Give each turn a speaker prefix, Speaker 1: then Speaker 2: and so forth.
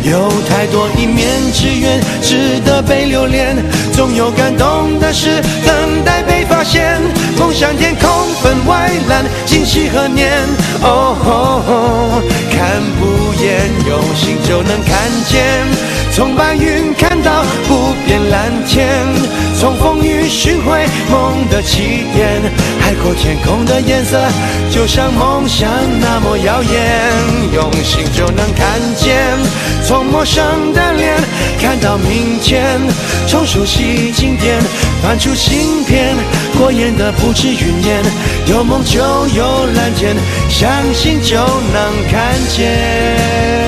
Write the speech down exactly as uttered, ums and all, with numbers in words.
Speaker 1: 有太多一面之缘值得被留恋，总有感动的事等待被发现。梦想天空分外蓝，今夕何年？哦，哦哦看不厌，用心就能看见。从白云看到不变蓝天，从风雨寻回梦的起点。海阔天空的颜色，就像梦想那么耀眼。用心就能看见，从陌生的脸看到明天，从熟悉经典翻出新篇。过眼的不止云烟，有梦就有蓝天，相信就能看见。